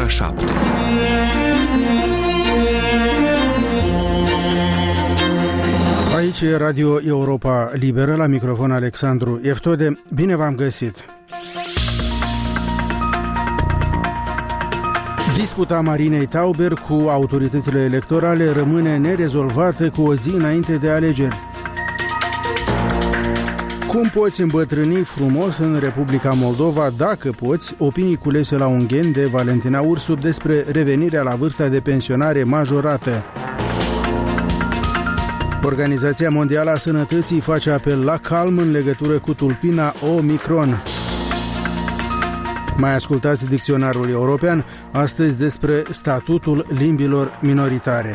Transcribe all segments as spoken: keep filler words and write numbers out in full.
șapte. Aici e Radio Europa Liberă, la microfon Alexandru Eftode. Bine v-am găsit! Disputa Marinei Tauber cu autoritățile electorale rămâne nerezolvată cu o zi înainte de alegeri. Cum poți îmbătrâni frumos în Republica Moldova? Dacă poți, opinii culese la Ungheni de Valentina Ursu despre revenirea la vârsta de pensionare majorată. Organizația Mondială a Sănătății face apel la calm în legătură cu tulpina Omicron. Mai ascultați dicționarul european, astăzi despre statutul limbilor minoritare.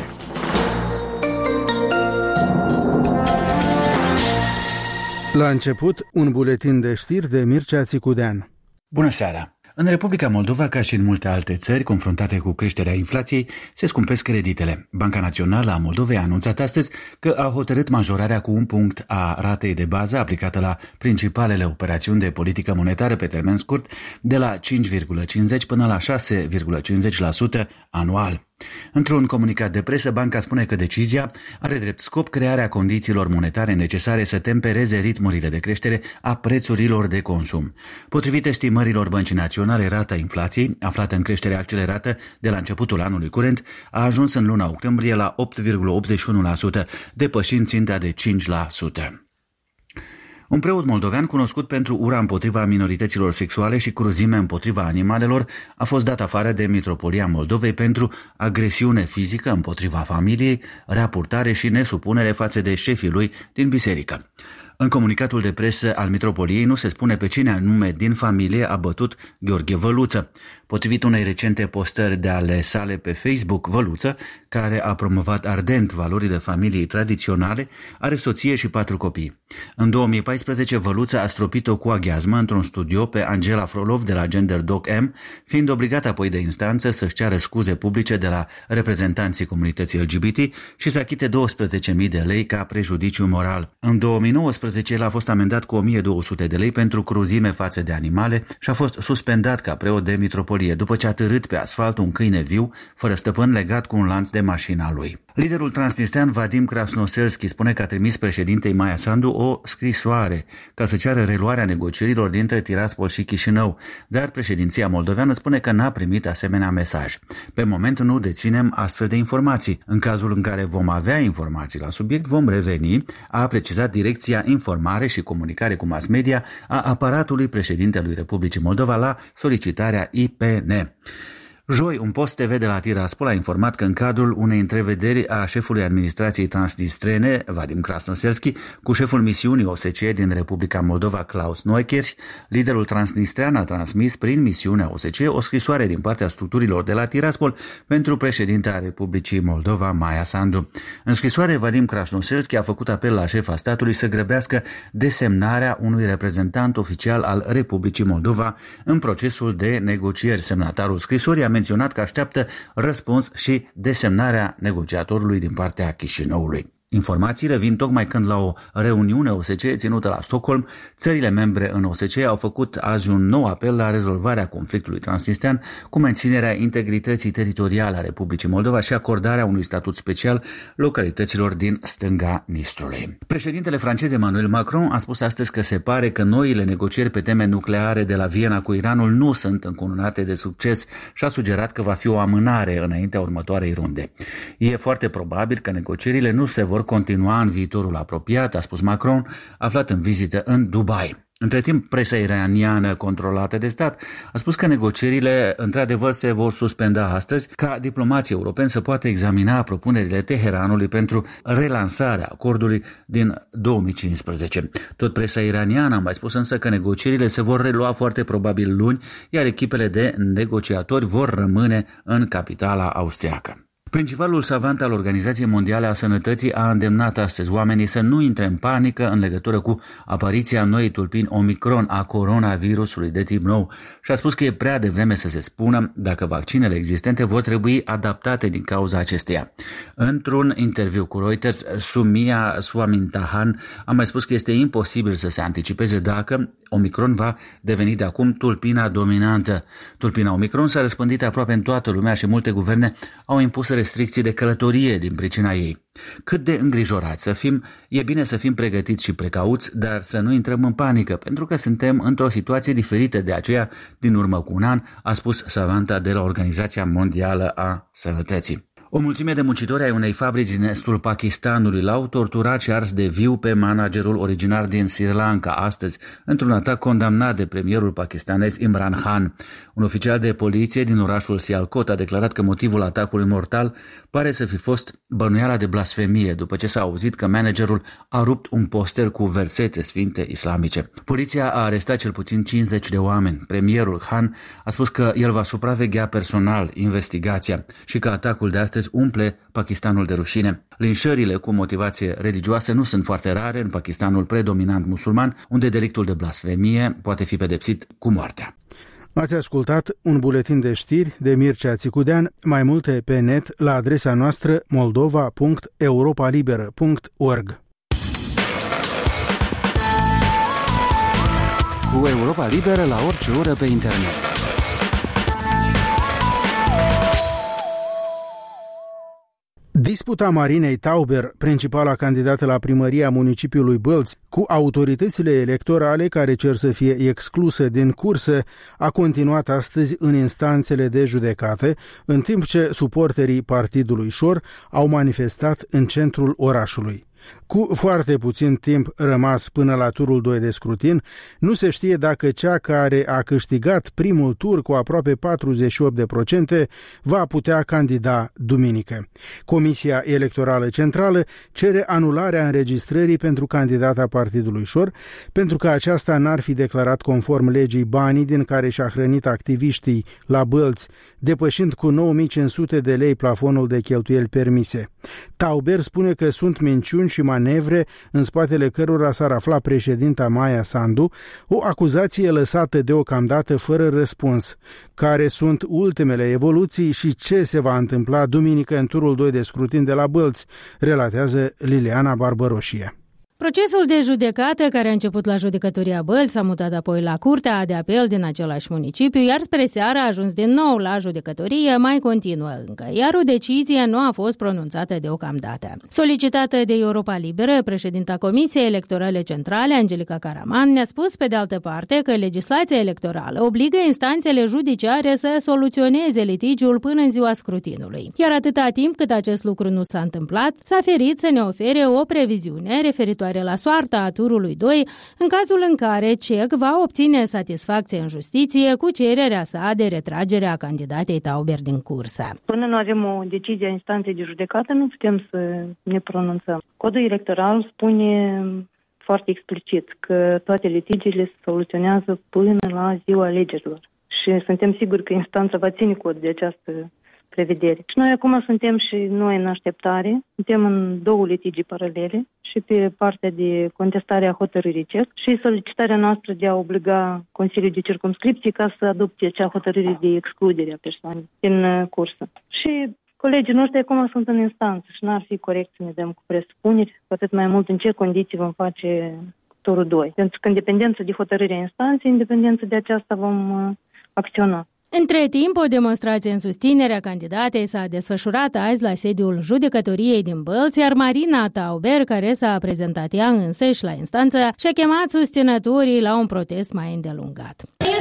La început, un buletin de știri de Mircea Țicudean. Bună seara! În Republica Moldova, ca și în multe alte țări confruntate cu creșterea inflației, se scumpesc creditele. Banca Națională a Moldovei a anunțat astăzi că a hotărât majorarea cu un punct a ratei de bază aplicată la principalele operațiuni de politică monetară pe termen scurt, de la cinci virgulă cincizeci până la șase virgulă cincizeci la sută anual. Într-un comunicat de presă, banca spune că decizia are drept scop crearea condițiilor monetare necesare să tempereze ritmurile de creștere a prețurilor de consum. Potrivit estimărilor Băncii Naționale, rata inflației, aflată în creștere accelerată de la începutul anului curent, a ajuns în luna octombrie la opt virgulă optzeci și unu la sută, depășind ținta de cinci la sută. Un preot moldovean cunoscut pentru ura împotriva minorităților sexuale și cruzime împotriva animalelor a fost dat afară de Mitropolia Moldovei pentru agresiune fizică împotriva familiei, rea purtare și nesupunere față de șefii lui din biserică. În comunicatul de presă al Mitropoliei nu se spune pe cine anume din familie a bătut Gheorghe Văluță. Potrivit unei recente postări de ale sale pe Facebook, Văluță, care a promovat ardent valorile familiei tradiționale, are soție și patru copii. În două mii paisprezece, Văluță a stropit-o cu aghiazmă într-un studio pe Angela Frolov de la Gender Doc M, fiind obligat apoi de instanță să-și ceară scuze publice de la reprezentanții comunității L G B T și să achite douăsprezece mii de lei ca prejudiciu moral. În două mii nouăsprezece, el a fost amendat cu o mie două sute de lei pentru cruzime față de animale și a fost suspendat ca preot de mitropolie după ce a târât pe asfalt un câine viu, fără stăpân, legat cu un lanț de mașina lui. Liderul transnistrean Vadim Krasnoselski spune că a trimis președintei Maia Sandu o scrisoare ca să ceară reluarea negocierilor dintre Tiraspol și Chișinău, dar președinția moldoveană spune că n-a primit asemenea mesaj. Pe moment nu deținem astfel de informații. În cazul în care vom avea informații la subiect, vom reveni, a precizat Direcția Informare și Comunicare cu Mass Media a aparatului președintelui Republicii Moldova la solicitarea I P N. Joi, un post T V de la Tiraspol a informat că în cadrul unei întrevederi a șefului administrației transnistrene, Vadim Krasnoselski, cu șeful misiunii O S C E din Republica Moldova, Klaus Neukirch, liderul transnistrean a transmis prin misiunea O S C E o scrisoare din partea structurilor de la Tiraspol pentru președintea Republicii Moldova, Maia Sandu. În scrisoare, Vadim Krasnoselski a făcut apel la șefa statului să grăbească desemnarea unui reprezentant oficial al Republicii Moldova în procesul de negocieri. Semnatarul scrisorii a menționat că așteaptă răspuns și desemnarea negociatorului din partea Chișinăului. Informațiile vin tocmai când la o reuniune O S C E ținută la Stockholm, țările membre în O S C E au făcut azi un nou apel la rezolvarea conflictului transnistrean cu menținerea integrității teritoriale a Republicii Moldova și acordarea unui statut special localităților din stânga Nistrului. Președintele francez Emmanuel Macron a spus astăzi că se pare că noile negocieri pe teme nucleare de la Viena cu Iranul nu sunt încununate de succes și a sugerat că va fi o amânare înaintea următoarei runde. E foarte probabil că negocierile nu se vor continua în viitorul apropiat, a spus Macron, aflat în vizită în Dubai. Între timp, presa iraniană controlată de stat a spus că negocierile într-adevăr se vor suspenda astăzi ca diplomații europeni să poată examina propunerile Teheranului pentru relansarea acordului din două mii cincisprezece. Tot presa iraniană a mai spus însă că negocierile se vor relua foarte probabil luni, iar echipele de negociatori vor rămâne în capitala austriacă. Principalul savant al Organizației Mondiale a Sănătății a îndemnat astăzi oamenii să nu intre în panică în legătură cu apariția noii tulpini Omicron a coronavirusului de tip nou și a spus că e prea devreme să se spună dacă vaccinele existente vor trebui adaptate din cauza acesteia. Într-un interviu cu Reuters, Soumya Swaminathan a mai spus că este imposibil să se anticipeze dacă Omicron va deveni de acum tulpina dominantă. Tulpina Omicron s-a răspândit aproape în toată lumea și multe guverne au impus restricții de călătorie din pricina ei. Cât de îngrijorați să fim, e bine să fim pregătiți și precauți, dar să nu intrăm în panică, pentru că suntem într-o situație diferită de aceea din urmă cu un an, a spus savanta de la Organizația Mondială a Sănătății. O mulțime de muncitori ai unei fabrici din estul Pakistanului l-au torturat și ars de viu pe managerul originar din Sri Lanka astăzi, într-un atac condamnat de premierul pakistanez Imran Khan. Un oficial de poliție din orașul Sialkot a declarat că motivul atacului mortal pare să fi fost bănuiala de blasfemie, după ce s-a auzit că managerul a rupt un poster cu versete sfinte islamice. Poliția a arestat cel puțin cincizeci de oameni. Premierul Khan a spus că el va supraveghea personal investigația și că atacul de astăzi umple Pakistanul de rușine. Linșările cu motivație religioasă nu sunt foarte rare în Pakistanul predominant musulman, unde delictul de blasfemie poate fi pedepsit cu moartea. Ați ascultat un buletin de știri de Mircea Țicudean, mai multe pe net la adresa noastră moldova punct europa liberă punct org. Cu Europa Liberă la orice oră pe internet. Disputa Marinei Tauber, principala candidată la primăria municipiului Bălți, cu autoritățile electorale care cer să fie excluse din cursă, a continuat astăzi în instanțele de judecată, în timp ce suporterii Partidului Șor au manifestat în centrul orașului. Cu foarte puțin timp rămas până la turul doi de scrutin, nu se știe dacă cea care a câștigat primul tur cu aproape patruzeci și opt la sută va putea candida duminică. Comisia Electorală Centrală cere anularea înregistrării pentru candidata Partidului Șor, pentru că aceasta n-ar fi declarat conform legii banii din care și-a hrănit activiștii la Bălți, depășind cu nouă mii cinci sute de lei plafonul de cheltuieli permise. Tauber spune că sunt minciuni și manevre în spatele cărora s-ar afla președinta Maia Sandu, o acuzație lăsată deocamdată fără răspuns. Care sunt ultimele evoluții și ce se va întâmpla duminică în turul doi de scrutin de la Bălți, relatează Liliana Barbăroșie. Procesul de judecată, care a început la judecătoria Bălți, s-a mutat apoi la Curtea de Apel din același municipiu, iar spre seară a ajuns din nou la judecătorie, mai continuă încă, iar o decizie nu a fost pronunțată deocamdată. Solicitată de Europa Liberă, președinta Comisiei Electorale Centrale, Angelica Caraman, ne-a spus pe de altă parte că legislația electorală obligă instanțele judiciare să soluționeze litigiul până în ziua scrutinului. Iar atâta timp cât acest lucru nu s-a întâmplat, s-a ferit să ne ofere o previziune referitoare la soarta a turului doi, în cazul în care C E C va obține satisfacție în justiție cu cererea sa de retragere a candidatei Tauber din cursă. Până nu avem o decizie a instanței de judecată, nu putem să ne pronunțăm. Codul electoral spune foarte explicit că toate litigiile se soluționează până la ziua alegerilor. Și suntem siguri că instanța va ține cont de această prevedere. Și noi acum suntem și noi în așteptare, suntem în două litigii paralele, și pe partea de contestare a hotărârii C E C și solicitarea noastră de a obliga Consiliul de Circumscripție ca să adopte acea hotărâre de excludere a persoanei din cursă. Și colegii noștri acum sunt în instanță și n-ar fi corect să ne dăm cu presupuneri, cu atât mai mult în ce condiții vom face turul doi. Pentru că în dependență de hotărârea instanței, în dependență de aceasta vom acționa. Între timp, o demonstrație în susținerea candidatei s-a desfășurat azi la sediul judecătoriei din Bălți, iar Marina Tauber, care s-a prezentat ea însăși la instanță, și-a chemat susținătorii la un protest mai îndelungat.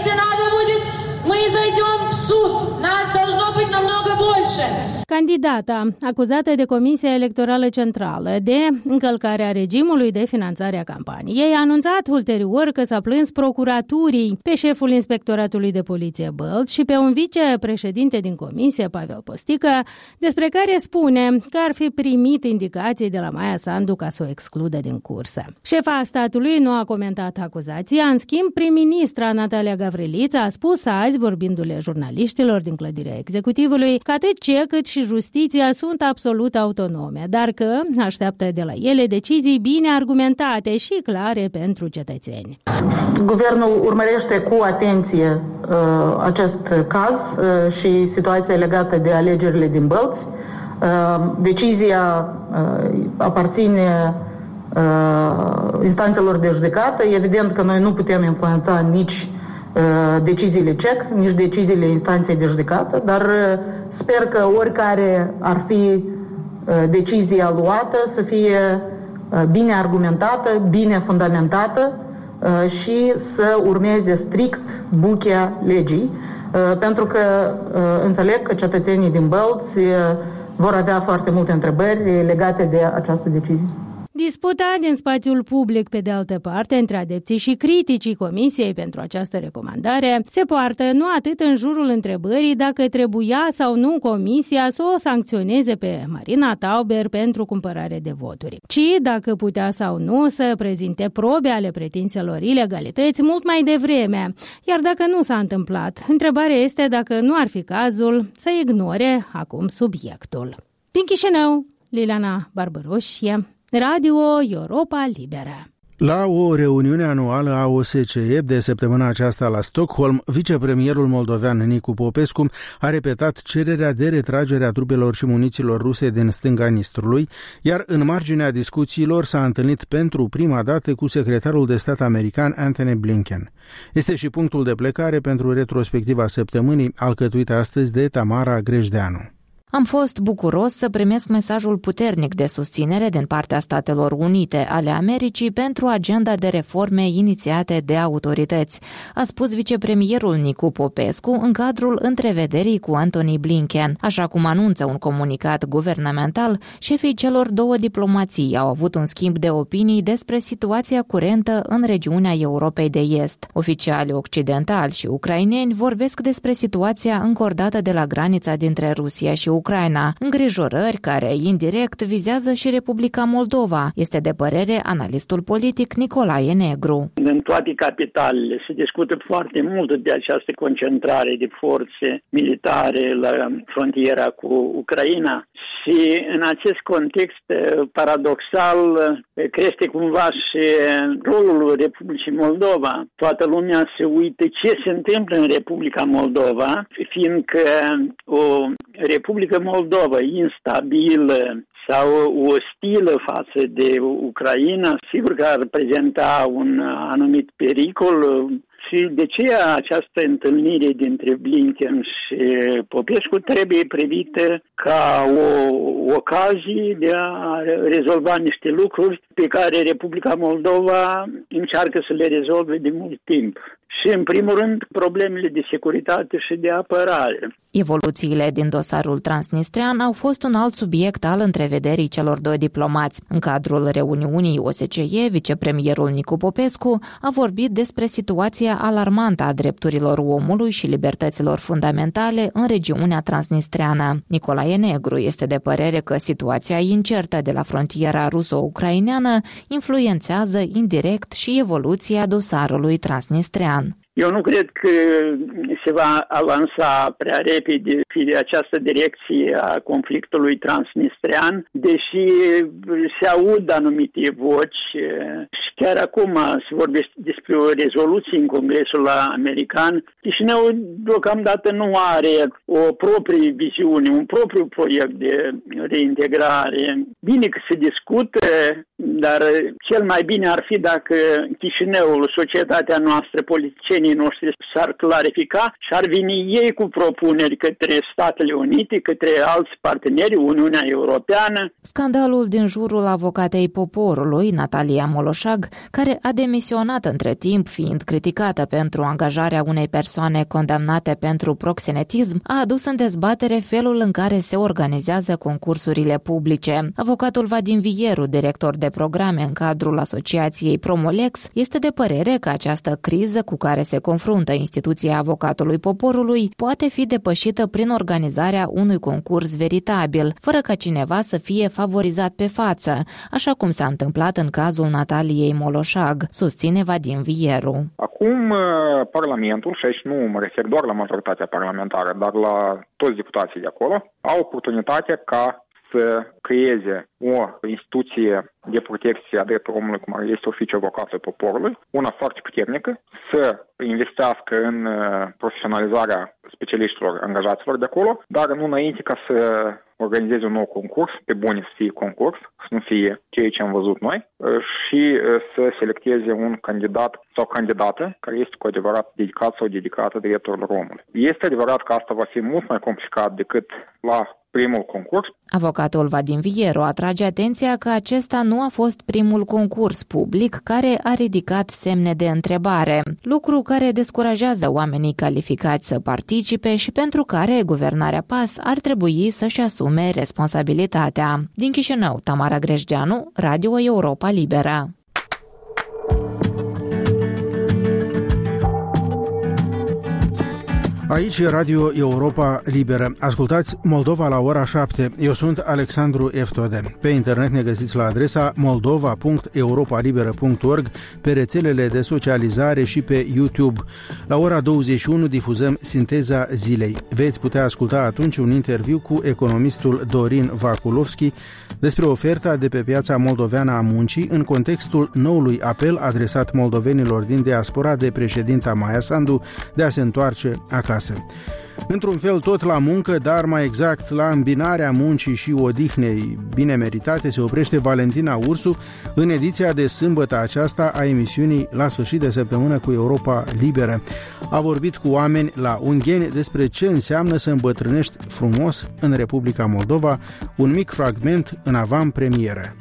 Candidata, acuzată de Comisia Electorală Centrală de încălcarea regimului de finanțare a campaniei, a anunțat ulterior că s-a plâns procuraturii pe șeful Inspectoratului de Poliție Bălți și pe un vicepreședinte din comisie, Pavel Postică, despre care spune că ar fi primit indicații de la Maia Sandu ca să o excludă din cursă. Șefa statului nu a comentat acuzația, în schimb, prim-ministra Natalia Gavrilița a spus azi, vorbindu-le jurnaliștilor din clădirea executivă, executivului că atât C E cât și justiția sunt absolut autonome, dar că așteaptă de la ele decizii bine argumentate și clare pentru cetățeni. Guvernul urmărește cu atenție uh, acest caz uh, și situația legată de alegerile din Bălți. Uh, decizia uh, aparține uh, instanțelor de judecată. Evident că noi nu putem influența nici uh, deciziile C E C, nici deciziile instanței de judecată, dar uh, sper că oricare ar fi uh, decizia luată să fie uh, bine argumentată, bine fundamentată și să urmeze strict buchea legii, pentru că înțeleg că cetățenii din Bălți vor avea foarte multe întrebări legate de această decizie. Disputa din spațiul public, pe de altă parte, între adepții și criticii Comisiei pentru această recomandare, se poartă nu atât în jurul întrebării dacă trebuia sau nu Comisia să o sancționeze pe Marina Tauber pentru cumpărare de voturi, ci dacă putea sau nu să prezinte probe ale pretinselor ilegalități mult mai devreme. Iar dacă nu s-a întâmplat, întrebarea este dacă nu ar fi cazul să ignore acum subiectul. Din Chișinău, Liliana Barbaroșie, Radio Europa Liberă. La o reuniune anuală a O S C E de săptămâna aceasta la Stockholm, vicepremierul moldovean Nicu Popescu a repetat cererea de retragere a trupelor și munițiilor ruse din stânga Nistrului, iar în marginea discuțiilor s-a întâlnit pentru prima dată cu secretarul de stat american Antony Blinken. Este și punctul de plecare pentru retrospectiva săptămânii, alcătuită astăzi de Tamara Grejdeanu. Am fost bucuros să primesc mesajul puternic de susținere din partea Statelor Unite ale Americii pentru agenda de reforme inițiate de autorități, a spus vicepremierul Nicu Popescu în cadrul întrevederii cu Antony Blinken. Așa cum anunță un comunicat guvernamental, șefii celor două diplomații au avut un schimb de opinii despre situația curentă în regiunea Europei de Est. Oficialii occidentali și ucraineni vorbesc despre situația încordată de la granița dintre Rusia și Ucraina, îngrijorări care indirect vizează și Republica Moldova, este de părere analistul politic Nicolae Negru. În toate capitalele se discută foarte mult de această concentrare de forțe militare la frontiera cu Ucraina și în acest context paradoxal crește cumva și rolul Republicii Moldova. Toată lumea se uită ce se întâmplă în Republica Moldova, fiindcă o Republică Moldova instabilă sau ostilă față de Ucraina, sigur că ar prezenta un anumit pericol. Și de ce această întâlnire dintre Blinken și Popescu trebuie privită ca o ocazie de a rezolva niște lucruri pe care Republica Moldova încearcă să le rezolve de mult timp. Și, în primul rând, problemele de securitate și de apărare. Evoluțiile din dosarul transnistrean au fost un alt subiect al întrevederii celor doi diplomați. În cadrul reuniunii O S C E, vicepremierul Nicu Popescu a vorbit despre situația alarmantă a drepturilor omului și libertăților fundamentale în regiunea transnistreană. Nicolae Negru este de părere că situația incertă de la frontiera ruso-ucraineană influențează indirect și evoluția dosarului transnistrean. Eu nu cred că se va avansa prea repede pe această direcție a conflictului transnistrean, deși se aud anumite voci și chiar acum se vorbește despre o rezoluție în Congresul american. Chișinău deocamdată nu are o proprie viziune, un propriu proiect de reintegrare. Bine că se discută, dar cel mai bine ar fi dacă Chișinăul, societatea noastră, politicienii noștri s-ar clarifica și ar veni ei cu propuneri către Statele Unite, către alți parteneri, Uniunea Europeană. Scandalul din jurul avocatei poporului, Natalia Moloșag, care a demisionat între timp fiind criticată pentru angajarea unei persoane condamnate pentru proxenetism, a adus în dezbatere felul în care se organizează concursurile publice. Avocatul Vadim Vieru, director de programe în cadrul asociației Promolex, este de părere că această criză cu care se confruntă instituția avocatului poporului poate fi depășită prin organizarea unui concurs veritabil, fără ca cineva să fie favorizat pe față, așa cum s-a întâmplat în cazul Nataliei Moloșag, susține Vadim Vieru. Acum, Parlamentul, și aici nu mă refer doar la majoritatea parlamentară, dar la toți deputații de acolo, au oportunitatea ca să creeze o instituție de protecție a drepturilor omului, cum este Oficiul Avocatului Poporului, una foarte puternică, să investească în profesionalizarea specialiștilor angajaților de acolo, dar nu înainte ca să organizeze un nou concurs, pe bune să fie concurs, să nu fie ceea ce am văzut noi, și să selecteze un candidat sau candidată care este cu adevărat dedicat sau dedicată drepturilor omului. Este adevărat că asta va fi mult mai complicat decât la primul concurs. Avocatul Vadim Vieru atrage atenția că acesta nu a fost primul concurs public care a ridicat semne de întrebare, lucru care descurajează oamenii calificați să participe și pentru care guvernarea PAS ar trebui să-și asume responsabilitatea. Din Chișinău, Tamara Greșgeanu, Radio Europa Liberă. Aici e Radio Europa Liberă. Ascultați Moldova la ora șapte. Eu sunt Alexandru Eftode. Pe internet ne găsiți la adresa moldova punct europa liberă punct org, pe rețelele de socializare și pe YouTube. La ora douăzeci și unu difuzăm Sinteza Zilei. Veți putea asculta atunci un interviu cu economistul Dorin Vaculovski despre oferta de pe piața moldoveană a muncii în contextul noului apel adresat moldovenilor din diaspora de președinta Maia Sandu de a se întoarce acasă. Într-un fel tot la muncă, dar mai exact la îmbinarea muncii și odihnei bine meritate, se oprește Valentina Ursu în ediția de sâmbătă aceasta a emisiunii La sfârșit de săptămână cu Europa Liberă. A vorbit cu oameni la Ungheni despre ce înseamnă să îmbătrânești frumos în Republica Moldova, un mic fragment în avant-premieră.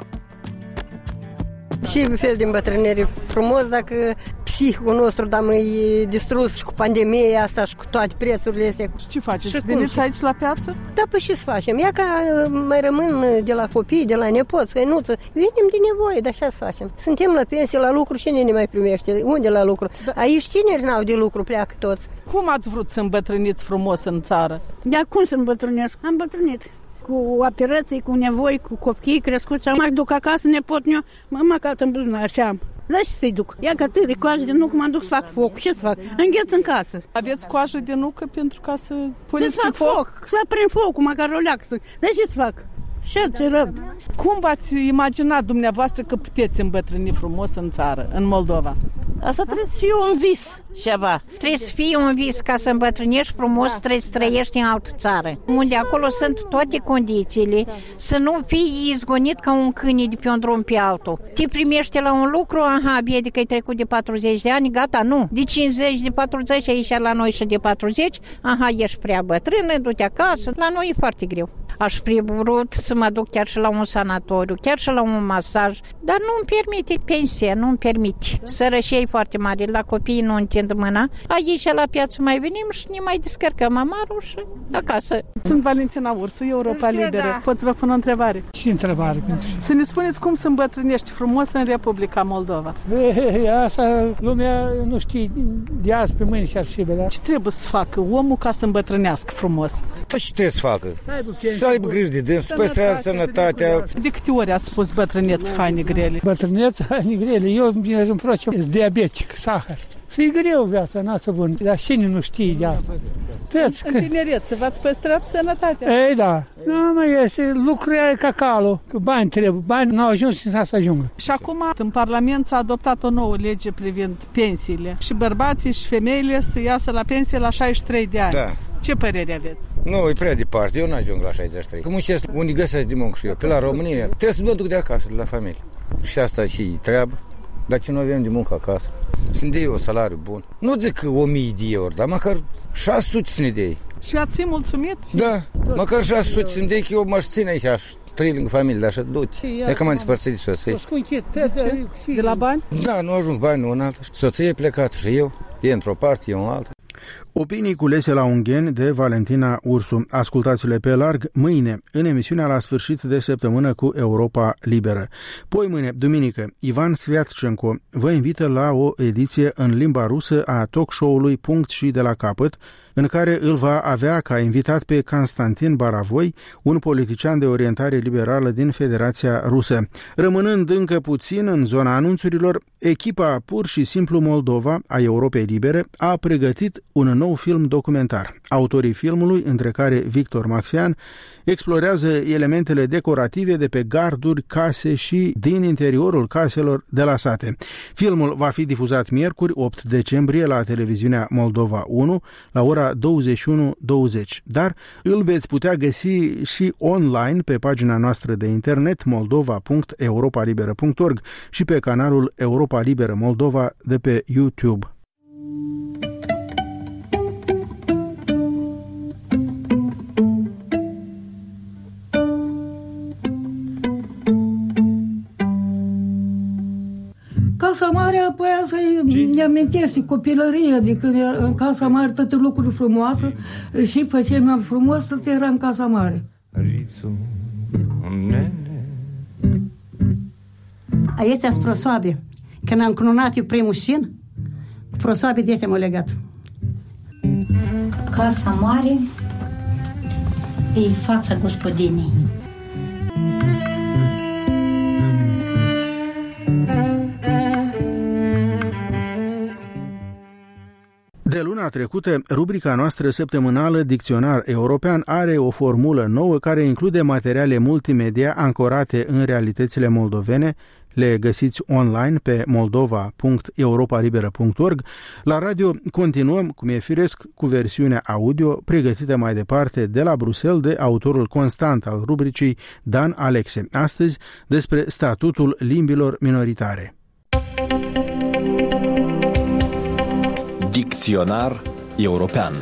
Și fel de îmbătrânire frumos dacă psihicul nostru da mai distrus și cu pandemia asta și cu toate prețurile astea. Și ce faceți? Veniți aici la piață? Da, păi ce să facem? Ia ca mai rămân de la copii, de la nepoți, căinuță. Venim de nevoie, dar așa să facem. Suntem la pensie, la lucru, cine ne mai primește? Unde la lucru? Da. Aici tineri n-au de lucru, pleacă toți. Cum ați vrut să îmbătrâniți frumos în țară? Da, cum să îmbătrânesc? Am bătrânit. Cu operații, cu nevoi, cu copii crescuți. Mă duc acasă, nepotniu, mă măcat în buzunar, așa am. Da, și să-i duc. Ia că târi, coajă de nucă, mă duc să fac foc. Ce să fac? Îngheț în casă. Aveți coajă de nucă pentru ca să puneți să fac foc? foc? Să prind focul, măcar o leacă. Da, ce să fac? Și răbd. Cum v-ați imaginat dumneavoastră că puteți îmbătrâni frumos în țară, în Moldova? Asta trebuie să fie un vis ceva. Trebuie să fie un vis ca să îmbătrânești frumos, da. Trebuie să trăiești în altă țară, unde acolo sunt toate condițiile, da. Să nu fii izgonit ca un câine de pe un drum pe altul. Te primește la un lucru, aha, bine că ai trecut de patruzeci de ani, gata, nu. De cincizeci, de patruzeci, aici la noi și de patruzeci, aha, ești prea bătrână, du-te acasă. La noi e foarte greu. Aș fi vrut să mă duc chiar și la un sanatoriu, chiar și la un masaj, dar nu-mi permite pensia, nu-mi permite. Sărășie foarte mare, la copii nu întind mâna. Aici la piață mai venim și ne mai descărcăm amarul și acasă. Sunt Valentina Ursu, Europa Liberă. Da. Pot să vă pun o întrebare? Ce întrebare? Să ne spuneți cum să îmbătrânești frumos în Republica Moldova. E, asta lumea nu știe de azi pe mâine și arșibe, da? Ce trebuie să facă omul ca să îmbătrânească frumos? Păi ce trebuie să facă? Să aibă grijă de dâns, să păstrează sănătatea. De câte ori ați spus bătrâneți haine grele? Bătrâneți haine grele? Eu îmi place, sunt diabetic, sahăr. Și e greu viața, n-a să bun, dar cine nu știe de asta? Tăți, în tinerețe v-ați păstrat sănătatea. Ei, da. Nu mai este, lucrul e ca calul, că bani trebuie, bani n-au ajuns să se ajungă. Și acum, în Parlament s-a adoptat o nouă lege privind pensiile. Și bărbații și femeile să iasă la pensie la șaizeci și trei de ani. Da. Ce părere aveți? Nu, e prea departe, eu n-ajung la șaizeci și trei. Că muncesc unde găsesc de muncă și eu, pe la România. Trebuie să mă duc de acasă, de la familie. Și asta și treabă. Dar ce nu avem de muncă acasă. Să-mi dea eu un salariu bun. Nu zic că o mie de euro, dar măcar șase sute să ne dea. Și ați fi mulțumit? Da, tot. Măcar șase sute să-mi dea, că eu m-aș ține aici, aș trăi lângă familie, dar așa du-te. E că m-am despărțit de soție. De, de la bani? Da, nu ajung bani, nu în altă. Soția e plecată și eu, e într-o parte, eu în altă. Opinii culese la Ungheni de Valentina Ursu. Ascultați-le pe larg mâine în emisiunea La sfârșit de săptămână cu Europa Liberă. Poi mâine, duminică, Ivan Sviatcenko vă invită la o ediție în limba rusă a talk show-ului Punct și de la capăt, în care îl va avea ca invitat pe Constantin Baravoi, un politician de orientare liberală din Federația Rusă. Rămânând încă puțin în zona anunțurilor, echipa Pur și Simplu Moldova a Europei Libere a pregătit un nou film documentar. Autorii filmului, între care Victor Maxian, explorează elementele decorative de pe garduri, case și din interiorul caselor de la sate. Filmul va fi difuzat miercuri, opt decembrie, la televiziunea Moldova unu, la ora douăzeci și unu douăzeci, dar îl veți putea găsi și online pe pagina noastră de internet moldova punct europa liberă punct org și pe canalul Europa Liberă Moldova de pe YouTube. Casa Mare, apoi asta ne amintește copilăria, de când era în Casa Mare toate lucruri frumoase și făceam mai frumos să era în Casa Mare. Aici sunt prosoabe. Când am cununat eu primul șin, prosoabe de astea m-au legat. Casa Mare e fața gospodinii. De luna trecută, rubrica noastră săptămânală Dicționar European are o formulă nouă care include materiale multimedia ancorate în realitățile moldovene. Le găsiți online pe moldova punct europa liberă punct org. La radio continuăm, cum e firesc, cu versiunea audio pregătită mai departe de la Bruxelles de autorul constant al rubricii Dan Alexe. Astăzi despre statutul limbilor minoritare. Dicționar European.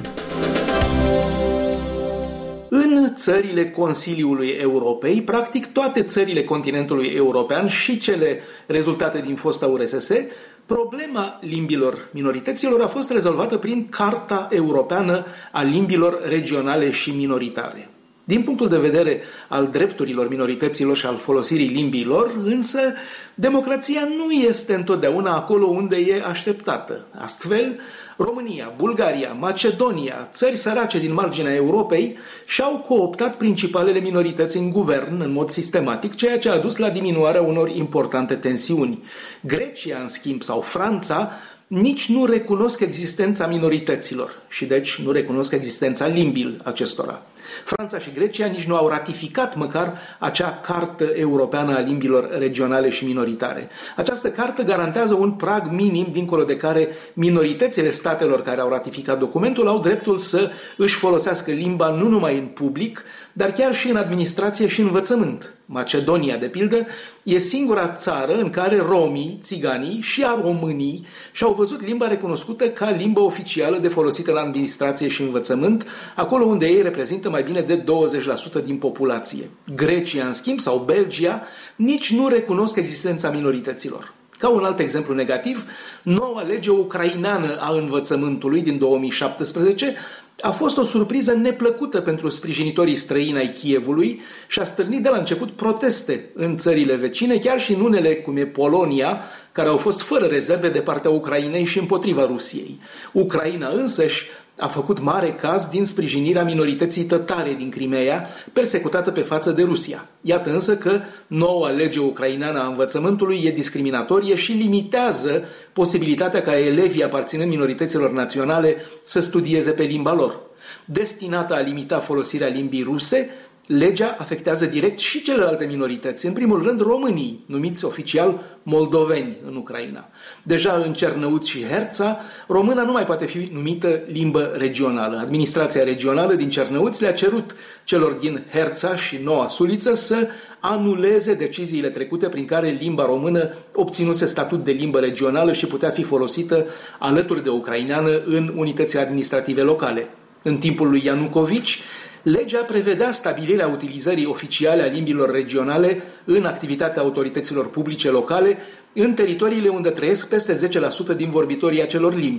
În țările Consiliului Europei, practic toate țările continentului european și cele rezultate din fosta U R S S, problema limbilor minorităților a fost rezolvată prin Carta Europeană a Limbilor Regionale și Minoritare. Din punctul de vedere al drepturilor minorităților și al folosirii limbilor, însă, democrația nu este întotdeauna acolo unde e așteptată. Astfel, România, Bulgaria, Macedonia, țări sărace din marginea Europei și-au cooptat principalele minorități în guvern în mod sistematic, ceea ce a dus la diminuarea unor importante tensiuni. Grecia, în schimb, sau Franța, nici nu recunosc existența minorităților și deci nu recunosc existența limbii acestora. Franța și Grecia nici nu au ratificat măcar acea Cartă Europeană a Limbilor Regionale și Minoritare. Această cartă garantează un prag minim dincolo de care minoritățile statelor care au ratificat documentul au dreptul să își folosească limba nu numai în public, dar chiar și în administrație și învățământ. Macedonia, de pildă, e singura țară în care romii, țiganii și românii și-au văzut limba recunoscută ca limbă oficială de folosită la administrație și învățământ, acolo unde ei reprezintă mai bine de douăzeci la sută din populație. Grecia, în schimb, sau Belgia, nici nu recunosc existența minorităților. Ca un alt exemplu negativ, noua lege ucraineană a învățământului din două mii șaptesprezece a fost o surpriză neplăcută pentru sprijinitorii străini ai Kievului și a stârnit de la început proteste în țările vecine, chiar și în unele, cum e Polonia, care au fost fără rezerve de partea Ucrainei și împotriva Rusiei. Ucraina însăși a făcut mare caz din sprijinirea minorității tătare din Crimea, persecutată pe față de Rusia. Iată însă că noua lege ucraineană a învățământului e discriminatorie și limitează posibilitatea ca elevii aparținând minorităților naționale să studieze pe limba lor. Destinată a limita folosirea limbii ruse, legea afectează direct și celelalte minorități, în primul rând românii, numiți oficial moldoveni în Ucraina. Deja în Cernăuți și Herța, româna nu mai poate fi numită limbă regională. Administrația regională din Cernăuți le-a cerut celor din Herța și Noua Suliță să anuleze deciziile trecute prin care limba română obținuse statut de limbă regională și putea fi folosită alături de ucraineană în unitățile administrative locale. În timpul lui Ianucovici, legea prevedea stabilirea utilizării oficiale a limbilor regionale în activitatea autorităților publice locale în teritoriile unde trăiesc peste zece la sută din vorbitorii acelor limbi.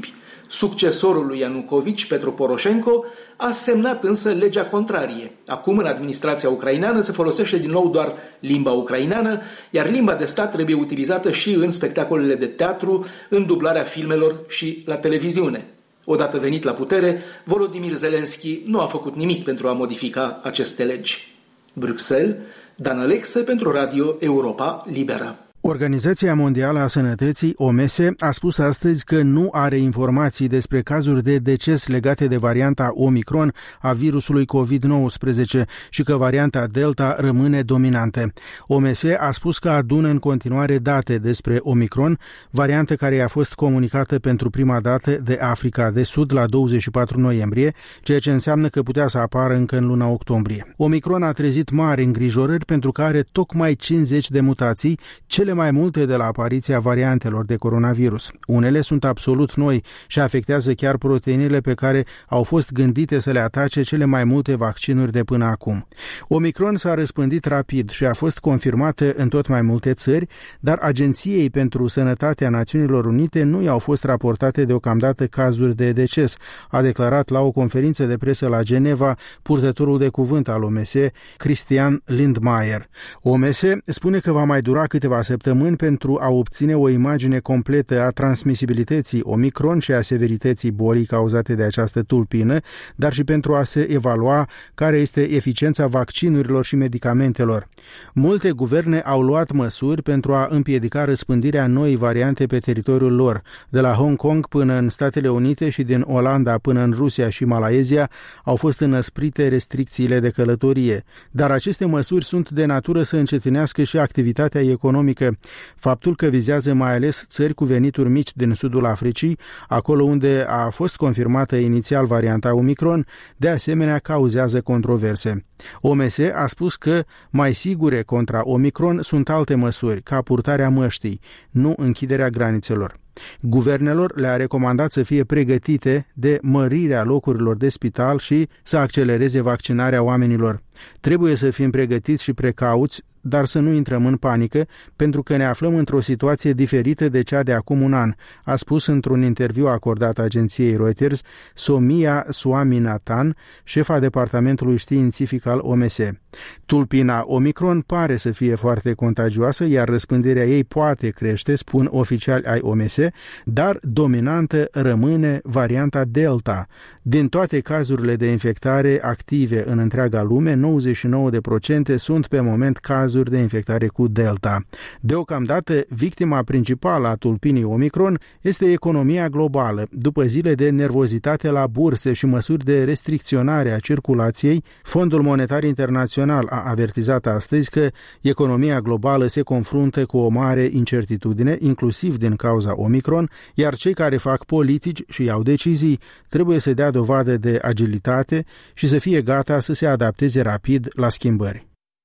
Succesorul lui Ianucovici, Petro Poroșenko, a semnat însă legea contrarie. Acum, în administrația ucraineană, se folosește din nou doar limba ucraineană, iar limba de stat trebuie utilizată și în spectacolele de teatru, în dublarea filmelor și la televiziune. Odată venit la putere, Volodymyr Zelensky nu a făcut nimic pentru a modifica aceste legi. Bruxelles, Dan Alexe pentru Radio Europa Liberă. Organizația Mondială a Sănătății, O M S, a spus astăzi că nu are informații despre cazuri de deces legate de varianta Omicron a virusului covid nouăsprezece și că varianta Delta rămâne dominantă. O M S a spus că adună în continuare date despre Omicron, variantă care i-a fost comunicată pentru prima dată de Africa de Sud la douăzeci și patru noiembrie, ceea ce înseamnă că putea să apară încă în luna octombrie. Omicron a trezit mari îngrijorări pentru că are tocmai cincizeci de mutații, cele mai multe de la apariția variantelor de coronavirus. Unele sunt absolut noi și afectează chiar proteinele pe care au fost gândite să le atace cele mai multe vaccinuri de până acum. Omicron s-a răspândit rapid și a fost confirmată în tot mai multe țări, dar Agenției pentru Sănătatea Națiunilor Unite nu i-au fost raportate deocamdată cazuri de deces, a declarat la o conferință de presă la Geneva purtătorul de cuvânt al O M S, Christian Lindmeier. O M S spune că va mai dura câteva săptămâni pentru a obține o imagine completă a transmisibilității Omicron și a severității bolii cauzate de această tulpină, dar și pentru a se evalua care este eficiența vaccinurilor și medicamentelor. Multe guverne au luat măsuri pentru a împiedica răspândirea noii variante pe teritoriul lor. De la Hong Kong până în Statele Unite și din Olanda până în Rusia și Malaezia au fost înăsprite restricțiile de călătorie. Dar aceste măsuri sunt de natură să încetinească și activitatea economică. Faptul că vizează mai ales țări cu venituri mici din sudul Africii, acolo unde a fost confirmată inițial varianta Omicron, de asemenea cauzează controverse. O M S a spus că mai sigure contra Omicron sunt alte măsuri, ca purtarea măștii, nu închiderea granițelor. Guvernelor le-a recomandat să fie pregătite de mărirea locurilor de spital și să accelereze vaccinarea oamenilor. Trebuie să fim pregătiți și precauți, dar să nu intrăm în panică, pentru că ne aflăm într-o situație diferită de cea de acum un an, a spus într-un interviu acordat agenției Reuters Somia Swaminathan, șefa departamentului științific al O M S. Tulpina Omicron pare să fie foarte contagioasă, iar răspândirea ei poate crește, spun oficiali ai O M S, dar dominantă rămâne varianta Delta. Din toate cazurile de infectare active în întreaga lume, nouăzeci și nouă la sută sunt pe moment cazuri de infectare cu Delta. Deocamdată, victima principală a tulpinii Omicron este economia globală. După zile de nervozitate la burse și măsuri de restricționare a circulației, Fondul Monetar Internațional a avertizat astăzi că economia globală se confruntă cu o mare incertitudine, inclusiv din cauza Omicron, iar cei care fac politici și iau decizii trebuie să dea dovadă de agilitate și să fie gata să se adapteze rapid la schimbări.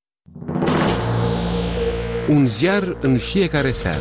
Un ziar în fiecare seară.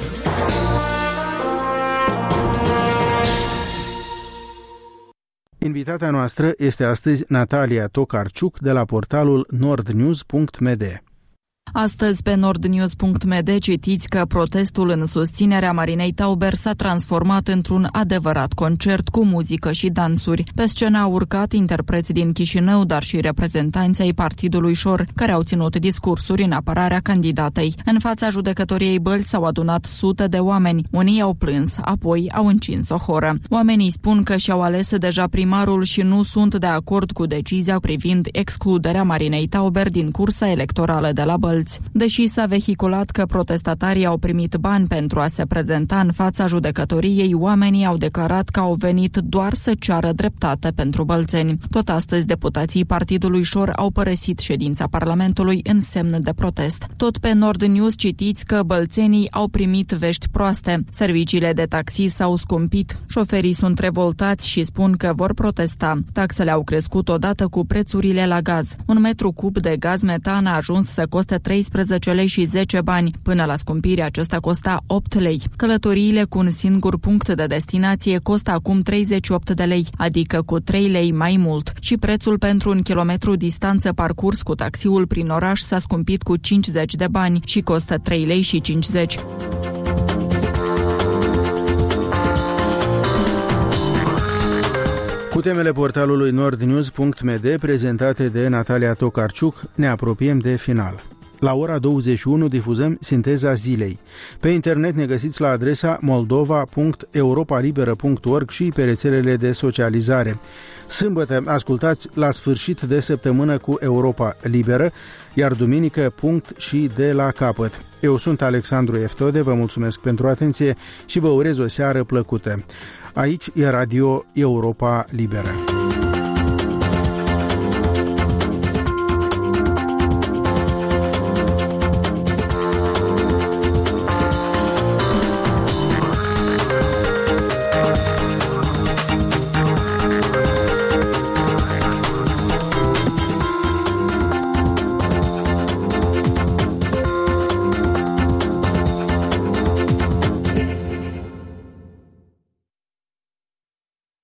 Invitata noastră este astăzi Natalia Tokarczuk de la portalul nordnews punct m d. Astăzi pe nordnews punct m d citiți că protestul în susținerea Marinei Tauber s-a transformat într-un adevărat concert cu muzică și dansuri. Pe scenă au urcat interpreți din Chișinău, dar și reprezentanți ai Partidului Șor, care au ținut discursuri în apărarea candidatei. În fața judecătoriei Bălți s-au adunat sute de oameni. Unii au plâns, apoi au încins o horă. Oamenii spun că și-au ales deja primarul și nu sunt de acord cu decizia privind excluderea Marinei Tauber din cursa electorală de la Bălți. Deși s-a vehiculat că protestatarii au primit bani pentru a se prezenta în fața judecătoriei, oamenii au declarat că au venit doar să ceară dreptate pentru bălțeni. Tot astăzi, deputații Partidului Șor au părăsit ședința Parlamentului în semn de protest. Tot pe Nord News citiți că bălțenii au primit vești proaste. Serviciile de taxi s-au scumpit. Șoferii sunt revoltați și spun că vor protesta. Taxele au crescut odată cu prețurile la gaz. Un metru cub de gaz metan a ajuns să coste treisprezece lei și zece bani. Până la scumpire acesta costa opt lei. Călătoriile cu un singur punct de destinație costă acum treizeci și opt de lei, adică cu trei lei mai mult. Și prețul pentru un kilometru distanță parcurs cu taxiul prin oraș s-a scumpit cu cincizeci de bani și costă trei lei și cincizeci. Cu temele portalului nord news punct m d prezentate de Natalia Tokarciuc, ne apropiem de final. La ora douăzeci și unu difuzăm Sinteza zilei. Pe internet ne găsiți la adresa moldova punct europalibera punct org și pe rețelele de socializare. Sâmbătă ascultați La sfârșit de săptămână cu Europa Liberă, iar duminică Punct și De la capăt. Eu sunt Alexandru Eftode, vă mulțumesc pentru atenție și vă urez o seară plăcută. Aici e Radio Europa Liberă.